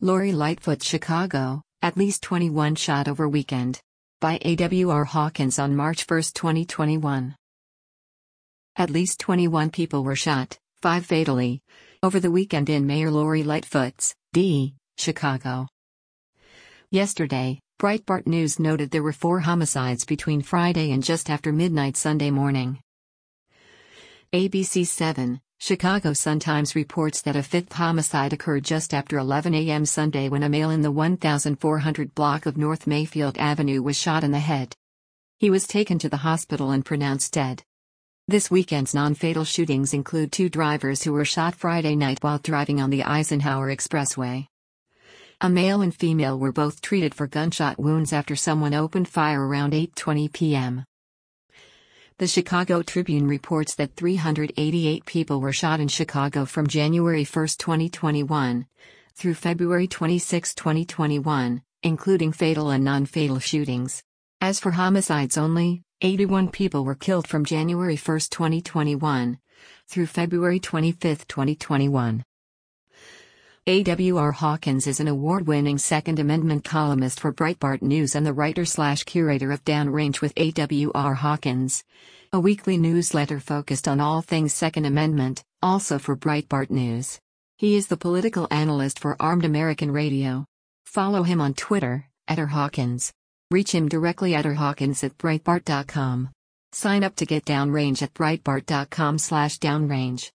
Lori Lightfoot, Chicago, at least 21 shot over weekend. By A.W.R. Hawkins on March 1, 2021. At least 21 people were shot, 5 fatally, over the weekend in Mayor Lori Lightfoot's, D., Chicago. Yesterday, Breitbart News noted there were 4 homicides between Friday and just after midnight Sunday morning. ABC 7, Chicago Sun-Times reports that a 5th homicide occurred just after 11 a.m. Sunday when a male in the 1400 block of North Mayfield Avenue was shot in the head. He was taken to the hospital and pronounced dead. This weekend's non-fatal shootings include 2 drivers who were shot Friday night while driving on the Eisenhower Expressway. A male and female were both treated for gunshot wounds after someone opened fire around 8:20 p.m. The Chicago Tribune reports that 388 people were shot in Chicago from January 1, 2021, through February 26, 2021, including fatal and non-fatal shootings. As for homicides only, 81 people were killed from January 1, 2021, through February 25, 2021. A.W.R. Hawkins is an award-winning Second Amendment columnist for Breitbart News and the writer/curator of Downrange with A.W.R. Hawkins, a weekly newsletter focused on all things Second Amendment, also for Breitbart News. He is the political analyst for Armed American Radio. Follow him on Twitter, @rhawkins. Reach him directly at rhawkins@breitbart.com. Sign up to get Downrange at breitbart.com/downrange.